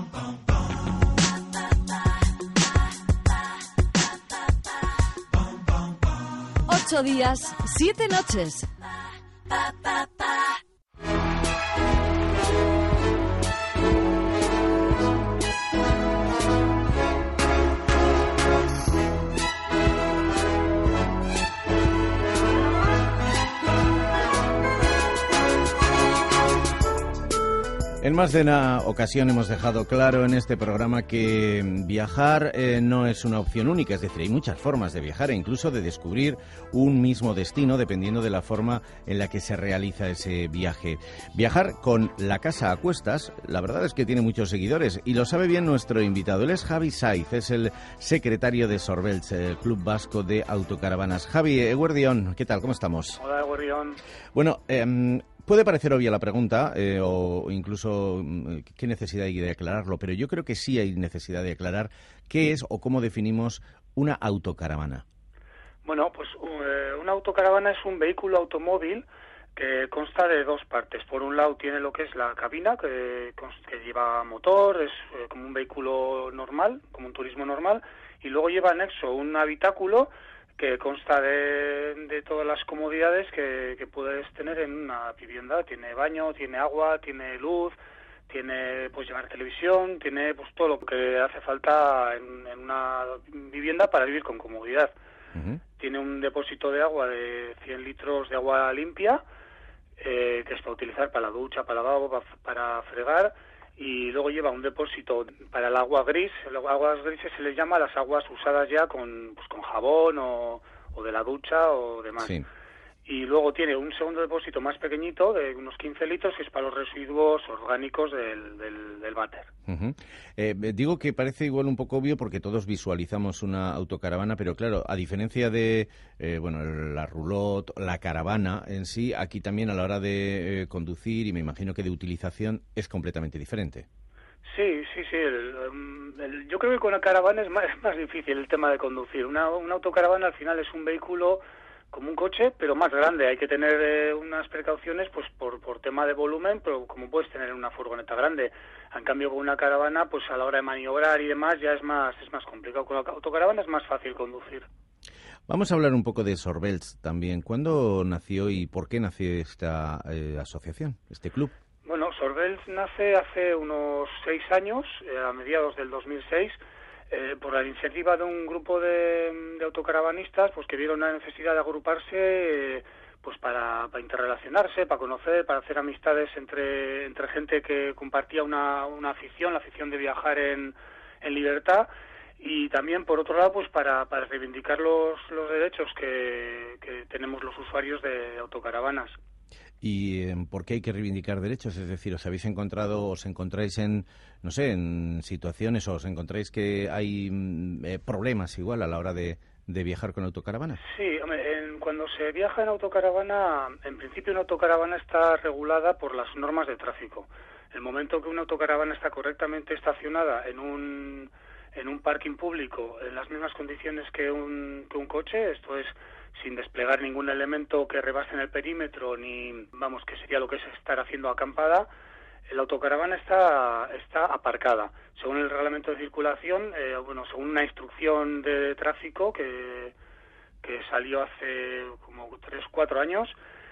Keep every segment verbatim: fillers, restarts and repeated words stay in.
Ocho días, siete noches. En más de una ocasión hemos dejado claro en este programa que viajar eh, no es una opción única, es decir, hay muchas formas de viajar e incluso de descubrir un mismo destino dependiendo de la forma en la que se realiza ese viaje. Viajar con la casa a cuestas, la verdad es que tiene muchos seguidores y lo sabe bien nuestro invitado. Él es Javi Saiz, es el secretario de Sorbelts, el Club Vasco de Autocaravanas. Javi, Eguerdión, ¿qué tal? ¿Cómo estamos? Hola, Eguerdión. Bueno, eh, puede parecer obvia la pregunta, eh, o incluso qué necesidad hay de aclararlo, pero yo creo que sí hay necesidad de aclarar qué es o cómo definimos una autocaravana. Bueno, pues uh, una autocaravana es un vehículo automóvil que consta de dos partes. Por un lado tiene lo que es la cabina, que, que lleva motor, es eh, como un vehículo normal, como un turismo normal, y luego lleva anexo un habitáculo que consta de, de todas las comodidades que, que puedes tener en una vivienda. Tiene baño, tiene agua, tiene luz, tiene pues llevar televisión, tiene pues todo lo que hace falta en, en una vivienda para vivir con comodidad. Uh-huh. Tiene un depósito de agua de cien litros de agua limpia, eh, que es para utilizar para la ducha, para el lavabo, para, para fregar, y luego lleva un depósito para el agua gris. Las aguas grises se les llama las aguas usadas ya con pues con jabón o, o de la ducha o demás. Sí. Y luego tiene un segundo depósito más pequeñito de unos quince litros, que es para los residuos orgánicos del, del, del váter. Uh-huh. Eh, digo que parece igual un poco obvio porque todos visualizamos una autocaravana, pero claro, a diferencia de eh, bueno, la roulotte, la caravana en sí, aquí también a la hora de eh, conducir y me imagino que de utilización es completamente diferente. Sí, sí, sí. El, el, yo creo que con la caravana es más, es más difícil el tema de conducir. Una, una autocaravana al final es un vehículo como un coche, pero más grande. Hay que tener eh, unas precauciones pues por, por tema de volumen, pero como puedes tener una furgoneta grande. En cambio, con una caravana, pues a la hora de maniobrar y demás ya es más es más complicado. Con la autocaravana es más fácil conducir. Vamos a hablar un poco de Sorbelts también. ¿Cuándo nació y por qué nació esta eh, asociación, este club? Bueno, Sorbelts nace hace unos seis años, eh, a mediados del dos mil seis, Eh, por la iniciativa de un grupo de, de autocaravanistas pues que vieron la necesidad de agruparse eh, pues para, para interrelacionarse, para conocer, para hacer amistades entre entre gente que compartía una, una afición, la afición de viajar en, en libertad, y también por otro lado pues para, para reivindicar los, los derechos que, que tenemos los usuarios de autocaravanas. ¿Y eh, por qué hay que reivindicar derechos? Es decir, ¿os habéis encontrado, os encontráis en, no sé, en situaciones o os encontráis que hay eh, problemas igual a la hora de, de viajar con autocaravanas? Sí, hombre, en, cuando se viaja en autocaravana, en principio una autocaravana está regulada por las normas de tráfico. El momento que una autocaravana está correctamente estacionada en un, en un parking público, en las mismas condiciones que un, que un coche, esto es, sin desplegar ningún elemento que rebase en el perímetro, ni, vamos, que sería lo que es estar haciendo acampada, la autocaravana está está aparcada. Según el reglamento de circulación, eh, bueno, según una instrucción de tráfico que, que salió hace como tres, cuatro años,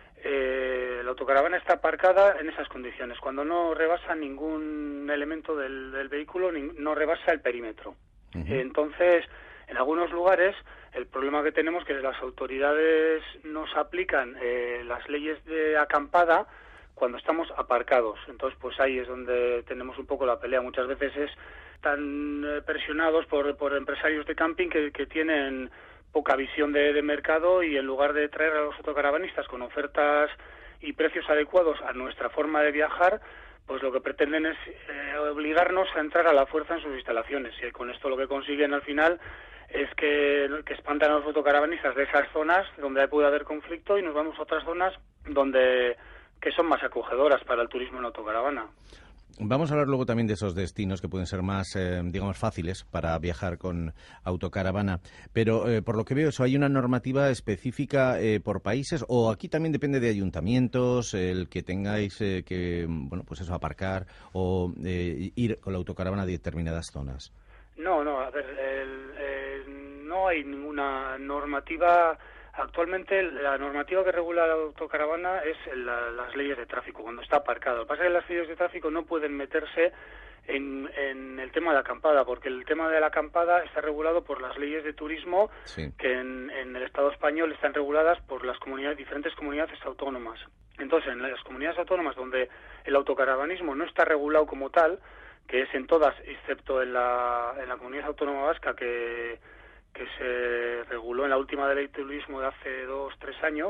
eh, la autocaravana está aparcada en esas condiciones, cuando no rebasa ningún elemento del, del vehículo, ni, no rebasa el perímetro. Uh-huh. Entonces, en algunos lugares, el problema que tenemos es que las autoridades nos aplican eh, las leyes de acampada cuando estamos aparcados. Entonces, pues ahí es donde tenemos un poco la pelea. Muchas veces es tan eh, presionados por, por empresarios de camping que, que tienen poca visión de, de mercado, y en lugar de traer a los autocaravanistas con ofertas y precios adecuados a nuestra forma de viajar, pues lo que pretenden es eh, obligarnos a entrar a la fuerza en sus instalaciones. Y con esto lo que consiguen al final es que, que espantan a los autocaravanistas de esas zonas donde puede haber conflicto y nos vamos a otras zonas donde que son más acogedoras para el turismo en autocaravana. Vamos a hablar luego también de esos destinos que pueden ser más, eh, digamos, fáciles para viajar con autocaravana. Pero eh, por lo que veo, eso, ¿hay una normativa específica eh, por países o aquí también depende de ayuntamientos, el que tengáis eh, que, bueno, pues eso, aparcar o eh, ir con la autocaravana a determinadas zonas? No, no, a ver, el, el, no hay ninguna normativa. Actualmente la normativa que regula la autocaravana es la, las leyes de tráfico, cuando está aparcado. Lo que pasa es que las leyes de tráfico no pueden meterse en, en el tema de la acampada, porque el tema de la acampada está regulado por las leyes de turismo, sí, que en, en el Estado español están reguladas por las comunidades, diferentes comunidades autónomas. Entonces, en las comunidades autónomas donde el autocaravanismo no está regulado como tal, que es en todas, excepto en la, en la comunidad autónoma vasca, que que se reguló en la última ley de turismo de hace dos, tres años,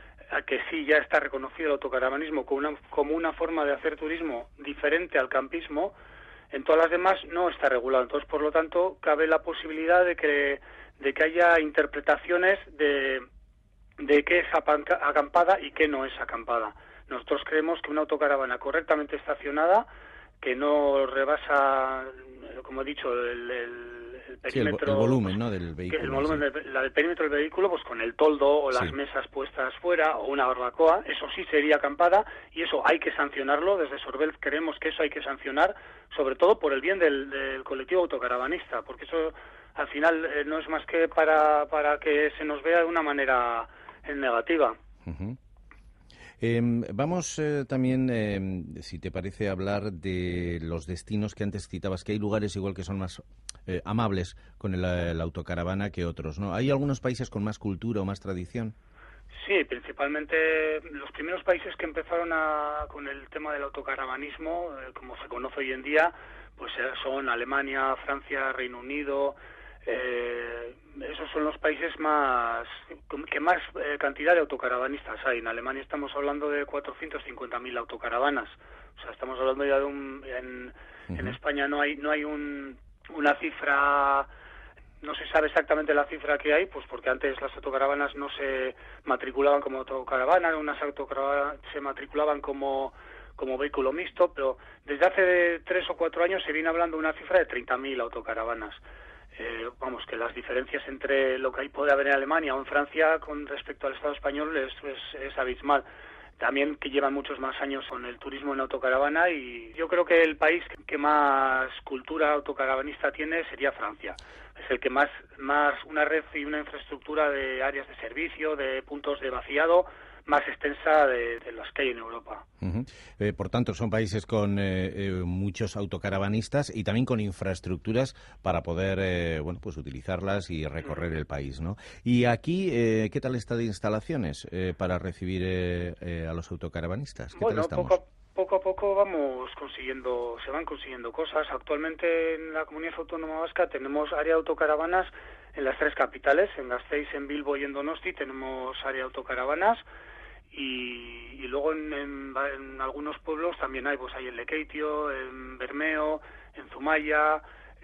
a que sí ya está reconocido el autocaravanismo como una, como una forma de hacer turismo diferente al campismo. En todas las demás no está regulado. Entonces, por lo tanto, cabe la posibilidad de que de que haya interpretaciones de, de qué es acampada y qué no es acampada. Nosotros creemos que una autocaravana correctamente estacionada, que no rebasa, como he dicho, el, el el perímetro, sí, el, el volumen, ¿no?, del vehículo. El volumen sí. de, la del perímetro del vehículo, pues con el toldo o las sí. mesas puestas fuera o una barbacoa, eso sí sería acampada y eso hay que sancionarlo. Desde Sorvel creemos que eso hay que sancionar, sobre todo por el bien del, del colectivo autocaravanista, porque eso al final eh, no es más que para, para que se nos vea de una manera eh, negativa. Uh-huh. Eh, vamos eh, también, eh, si te parece, a hablar de los destinos que antes citabas, que hay lugares igual que son más eh, amables con el, el autocaravana que otros, ¿no? ¿Hay algunos países con más cultura o más tradición? Sí, principalmente los primeros países que empezaron a, con el tema del autocaravanismo, eh, como se conoce hoy en día, pues eh, son Alemania, Francia, Reino Unido. Eh, esos son los países más que más eh, cantidad de autocaravanistas hay. En Alemania estamos hablando de cuatrocientas cincuenta mil autocaravanas. O sea, estamos hablando ya de un en, uh-huh. en España no hay no hay un, una cifra, no se sabe exactamente la cifra que hay, pues porque antes las autocaravanas no se matriculaban como autocaravanas, unas autocaravanas se matriculaban como como vehículo mixto, pero desde hace tres o cuatro años se viene hablando de una cifra de treinta mil autocaravanas. Eh, vamos, que las diferencias entre lo que hay puede haber en Alemania o en Francia con respecto al Estado español es, es, es abismal. También que llevan muchos más años con el turismo en autocaravana y yo creo que el país que más cultura autocaravanista tiene sería Francia. Es el que más, más una red y una infraestructura de áreas de servicio, de puntos de vaciado más extensa de, de las que hay en Europa. Uh-huh. Eh, por tanto, son países con eh, eh, muchos autocaravanistas y también con infraestructuras para poder, eh, bueno, pues utilizarlas y recorrer uh-huh. el país, ¿no? Y aquí, eh, ¿qué tal está de instalaciones eh, para recibir eh, eh, a los autocaravanistas? ¿Qué bueno, tal estamos? Poco, poco a poco vamos consiguiendo, se van consiguiendo cosas. Actualmente en la Comunidad Autónoma Vasca tenemos área de autocaravanas en las tres capitales, en Gasteiz, en Bilbo y en Donosti tenemos área de autocaravanas. Y, y luego en, en, en algunos pueblos también hay, pues hay en Lekeitio, en Bermeo, en Zumaya,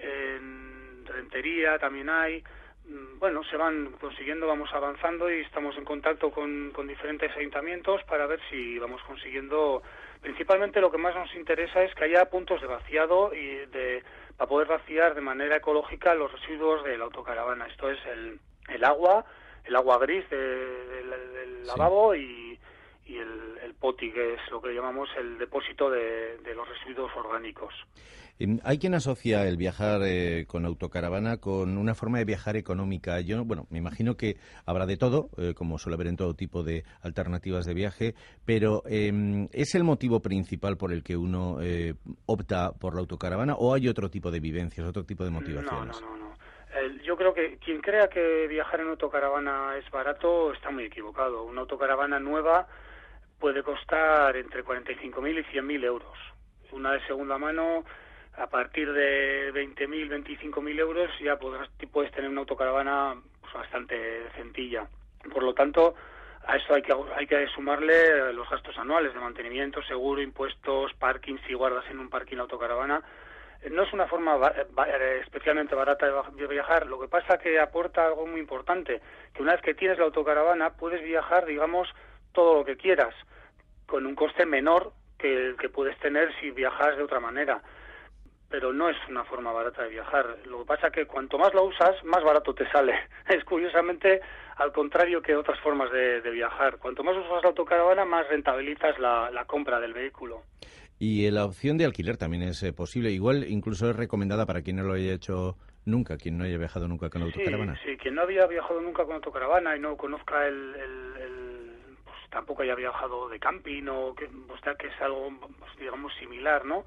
en Rentería también hay. Bueno, se van consiguiendo, vamos avanzando y estamos en contacto con, con diferentes ayuntamientos para ver si vamos consiguiendo. Principalmente lo que más nos interesa es que haya puntos de vaciado y de para poder vaciar de manera ecológica los residuos de la autocaravana. Esto es el, el agua, el agua gris de, de, de, del lavabo sí. y y el, el poti, que es lo que llamamos el depósito de, de los residuos orgánicos. Hay quien asocia el viajar eh, con autocaravana con una forma de viajar económica. Yo, bueno, me imagino que habrá de todo, eh, como suele haber en todo tipo de alternativas de viaje, pero eh, ¿es el motivo principal por el que uno eh, opta por la autocaravana o hay otro tipo de vivencias, otro tipo de motivaciones? No, no, no. no. El, yo creo que quien crea que viajar en autocaravana es barato está muy equivocado. Una autocaravana nueva puede costar entre cuarenta y cinco mil y cien mil euros. Una de segunda mano, a partir de veinte mil, veinticinco mil euros, ya podrás, puedes tener una autocaravana pues, bastante sencilla. Por lo tanto, a eso hay que, hay que sumarle los gastos anuales de mantenimiento, seguro, impuestos, parking, si guardas en un parking la autocaravana. No es una forma ba- ba- especialmente barata de viajar. Lo que pasa que aporta algo muy importante, que una vez que tienes la autocaravana puedes viajar, digamos, todo lo que quieras, con un coste menor que, que puedes tener si viajas de otra manera. Pero no es una forma barata de viajar. Lo que pasa es que cuanto más lo usas, más barato te sale. Es curiosamente al contrario que otras formas de, de viajar. Cuanto más usas la autocaravana, más rentabilizas la, la compra del vehículo. Y la opción de alquiler también es eh, posible. Igual incluso es recomendada para quien no lo haya hecho nunca, quien no haya viajado nunca con autocaravana. Sí, sí, quien no había viajado nunca con autocaravana y no conozca el... el, el pues tampoco haya viajado de camping o que, pues, que es algo, pues, digamos, similar, ¿no?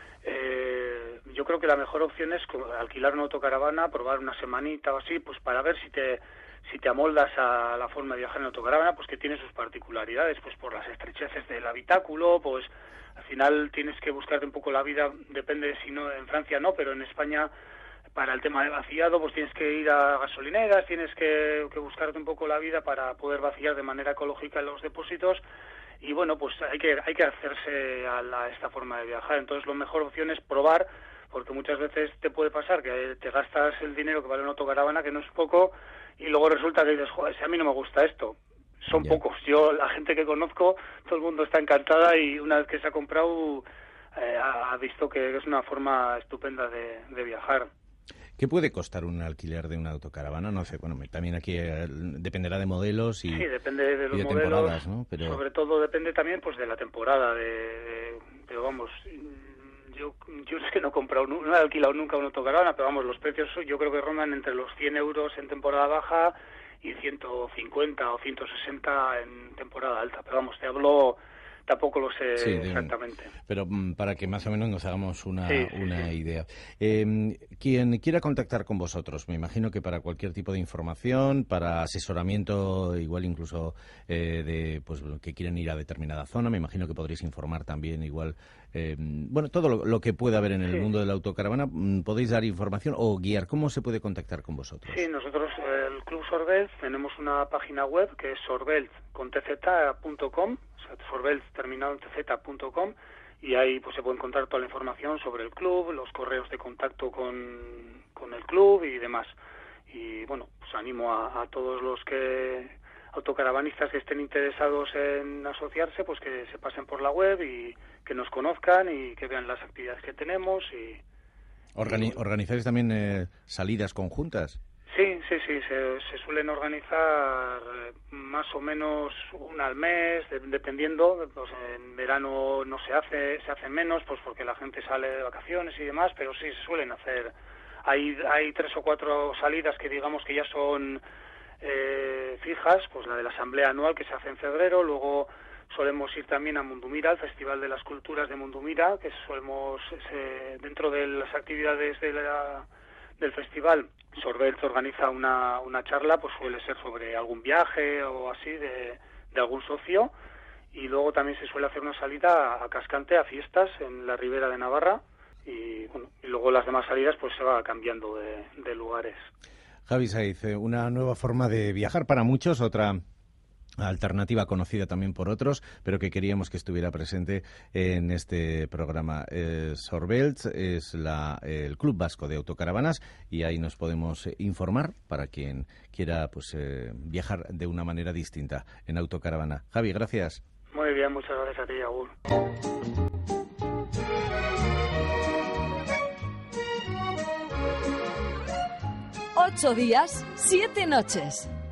Eh, yo creo que la mejor opción es alquilar una autocaravana, probar una semanita o así, pues para ver si te si te amoldas a la forma de viajar en autocaravana, pues que tiene sus particularidades, pues por las estrecheces del habitáculo, pues al final tienes que buscarte un poco la vida, depende si no en Francia no, pero en España para el tema de vaciado, pues tienes que ir a gasolineras, tienes que, que buscarte un poco la vida para poder vaciar de manera ecológica en los depósitos. Y bueno, pues hay que hay que hacerse a, la, a esta forma de viajar. Entonces, la mejor opción es probar, porque muchas veces te puede pasar que te gastas el dinero que vale una autocaravana, que no es poco, y luego resulta que dices, joder, si a mí no me gusta esto. Son yeah. pocos. Yo, la gente que conozco, todo el mundo está encantada y una vez que se ha comprado, eh, ha visto que es una forma estupenda de, de viajar. ¿Qué puede costar un alquiler de una autocaravana? No sé, bueno, también aquí eh, dependerá de modelos y, sí, depende de los y de modelos, temporadas, ¿no? Pero... sobre todo depende también pues de la temporada, de, de pero vamos, yo yo es que no he comprado, no he alquilado nunca una autocaravana, pero vamos, los precios yo creo que rondan entre los cien euros en temporada baja y ciento cincuenta o ciento sesenta en temporada alta, pero vamos, te hablo... Tampoco lo sé sí, exactamente. Pero um, para que más o menos nos hagamos una, sí, sí, una sí. idea. Eh, quien quiera contactar con vosotros, me imagino que para cualquier tipo de información, para asesoramiento, igual incluso eh, de pues que quieren ir a determinada zona, me imagino que podréis informar también igual, eh, bueno, todo lo, lo que pueda haber en el sí. mundo de la autocaravana, podéis dar información o guiar. ¿Cómo se puede contactar con vosotros? Sí, nosotros, el Club Sorbelt, tenemos una página web que es sorbelt con t z punto com, sorbelt terminado en tz punto com, y ahí pues se puede encontrar toda la información sobre el club, los correos de contacto con, con el club y demás. Y bueno, pues animo a, a todos los que autocaravanistas que estén interesados en asociarse, pues que se pasen por la web y que nos conozcan y que vean las actividades que tenemos. y Organi- y, ¿Organizáis también eh, salidas conjuntas? Sí, sí, sí, se, se suelen organizar más o menos una al mes, de, dependiendo, pues en verano no se hace, se hace menos, pues porque la gente sale de vacaciones y demás, pero sí se suelen hacer. Hay, hay tres o cuatro salidas que digamos que ya son eh, fijas, pues la de la asamblea anual que se hace en febrero, luego solemos ir también a Mundumira, al Festival de las Culturas de Mundumira, que solemos, se, dentro de las actividades de la, del festival, Sorbelt organiza una, una charla, pues suele ser sobre algún viaje o así de, de algún socio, y luego también se suele hacer una salida a, a Cascante, a fiestas en la Ribera de Navarra, y bueno, y luego las demás salidas pues se va cambiando de, de lugares. Javi Saiz, una nueva forma de viajar para muchos, otra alternativa conocida también por otros, pero que queríamos que estuviera presente en este programa. Eh, Sorbelt es la, el Club Vasco de Autocaravanas y ahí nos podemos informar para quien quiera pues eh, viajar de una manera distinta en autocaravana. Javi, gracias. Muy bien, muchas gracias a ti, Agur. Ocho días, siete noches.